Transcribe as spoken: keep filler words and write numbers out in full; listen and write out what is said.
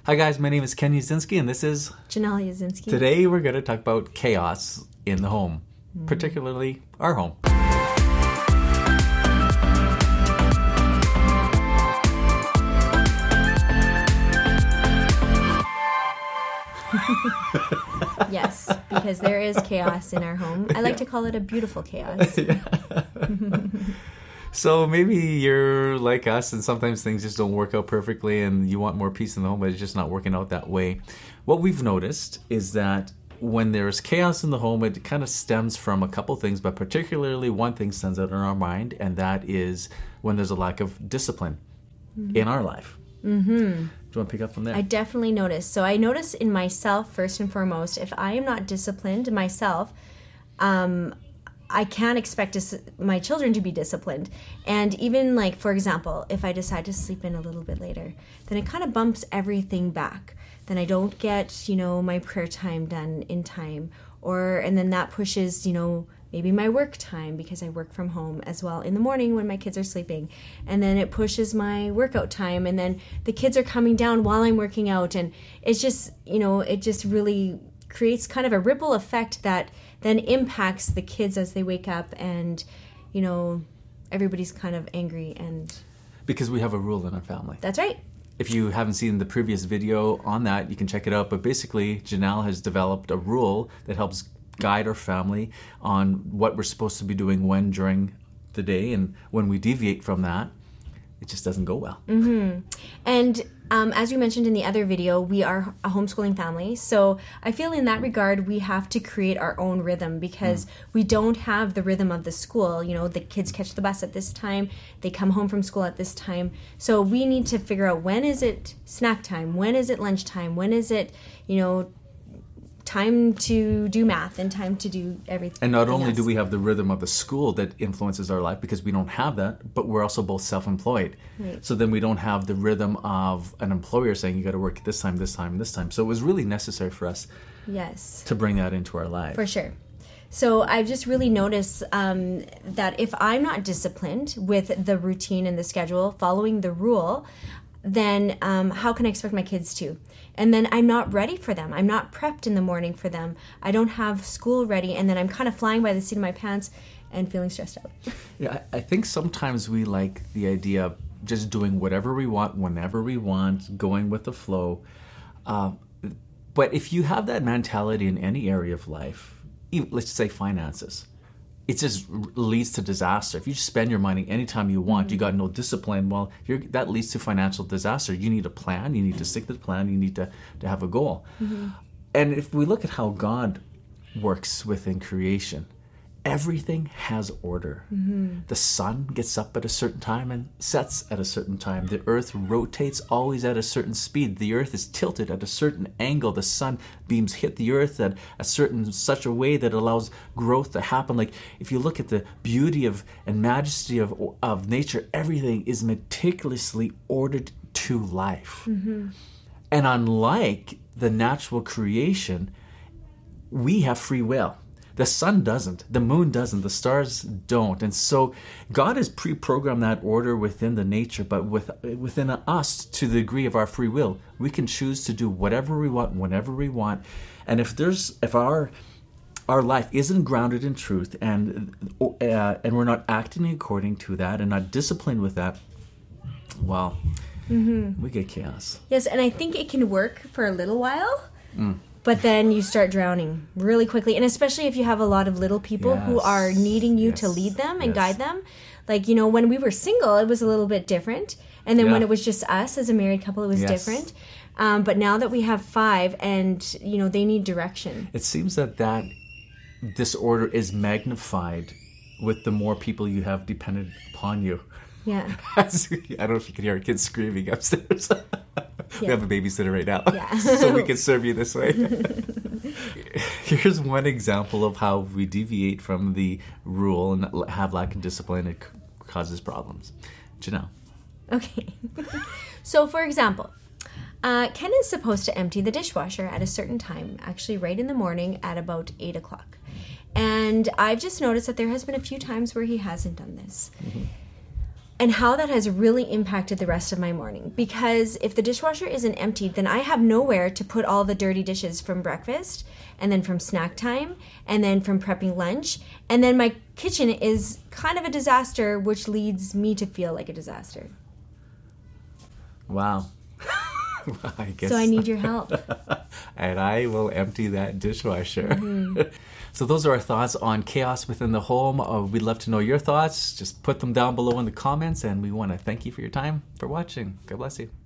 Hi guys, my name is Ken Yazinski and this is Janelle Yazinski. Today we're going to talk about chaos in the home, mm. particularly our home. Yes, because there is chaos in our home. I like to call it a beautiful chaos. So maybe you're like us and sometimes things just don't work out perfectly and you want more peace in the home, but it's just not working out that way. What we've noticed is that when there's chaos in the home, it kind of stems from a couple things, but particularly one thing stands out in our mind, and that is when there's a lack of discipline mm-hmm. in our life. Mm-hmm. Do you want to pick up from there? I definitely notice. So I notice in myself, first and foremost, if I am not disciplined myself, um, I can't expect dis- my children to be disciplined. And even like, for example, if I decide to sleep in a little bit later, then it kind of bumps everything back. Then I don't get, you know, my prayer time done in time. Or, and then that pushes, you know, maybe my work time because I work from home as well in the morning when my kids are sleeping. And then it pushes my workout time. And then the kids are coming down while I'm working out. And it's just, you know, it just really creates kind of a ripple effect that then impacts the kids as they wake up, and, you know, everybody's kind of angry. And because we have a rule in our family. That's right. If you haven't seen the previous video on that, you can check it out. But basically, Janelle has developed a rule that helps guide our family on what we're supposed to be doing when during the day, and when we deviate from that, it just doesn't go well. Mm-hmm. And um, as we mentioned in the other video, we are a homeschooling family. So I feel in that regard, we have to create our own rhythm because mm. we don't have the rhythm of the school. You know, the kids catch the bus at this time. They come home from school at this time. So we need to figure out, when is it snack time? When is it lunchtime? When is it, you know, time to do math and time to do everything. And not only else. do we have the rhythm of the school that influences our life, because we don't have that, but we're also both self-employed. Right. So then we don't have the rhythm of an employer saying you got to work at this time, this time, this time. So it was really necessary for us yes. to bring that into our life. For sure. So I've just really noticed um, that if I'm not disciplined with the routine and the schedule, following the rule, then um, how can I expect my kids to? And then I'm not ready for them. I'm not prepped in the morning for them. I don't have school ready, and then I'm kind of flying by the seat of my pants and feeling stressed out. Yeah, I think sometimes we like the idea of just doing whatever we want, whenever we want, going with the flow. Uh, but if you have that mentality in any area of life, even, let's say finances, it just leads to disaster. If you just spend your money anytime you want, mm-hmm. you got no discipline, well, you're, that leads to financial disaster. You need a plan. You need to stick to the plan. You need to, to have a goal. Mm-hmm. And if we look at how God works within creation, everything has order. Mm-hmm. The sun gets up at a certain time and sets at a certain time. The earth rotates always at a certain speed. The earth is tilted at a certain angle. The sun beams hit the earth at a certain such a way that allows growth to happen. Like if you look at the beauty of and majesty of of nature, everything is meticulously ordered to life. Mm-hmm. And unlike the natural creation, we have free will. The sun doesn't, the moon doesn't, the stars don't. And so God has pre-programmed that order within the nature, but with, within us, to the degree of our free will, we can choose to do whatever we want, whenever we want. And if there's, if our our life isn't grounded in truth, and uh, and we're not acting according to that, and not disciplined with that, well, mm-hmm. we get chaos. Yes, and I think it can work for a little while. Mm. But then you start drowning really quickly. And especially if you have a lot of little people yes. who are needing you yes. to lead them and yes. guide them. Like, you know, when we were single, it was a little bit different. And then yeah. when it was just us as a married couple, it was yes. different. Um, but now that we have five and, you know, they need direction. It seems that that disorder is magnified with the more people you have dependent upon you. Yeah. I don't know if you can hear our kids screaming upstairs. We Yeah. have a babysitter right now, yeah. so we can serve you this way. Here's one example of how we deviate from the rule and have lack of discipline. It causes problems. Janelle. Okay. So, for example, uh, Ken is supposed to empty the dishwasher at a certain time, actually right in the morning at about eight o'clock. And I've just noticed that there has been a few times where he hasn't done this. Mm-hmm. and how that has really impacted the rest of my morning. Because if the dishwasher isn't emptied, then I have nowhere to put all the dirty dishes from breakfast, and then from snack time, and then from prepping lunch. And then my kitchen is kind of a disaster, which leads me to feel like a disaster. Wow. I guess. So I need your help. And I will empty that dishwasher. Mm-hmm. So those are our thoughts on chaos within the home. Uh, we'd love to know your thoughts. Just put them down below in the comments, and we want to thank you for your time for watching. God bless you.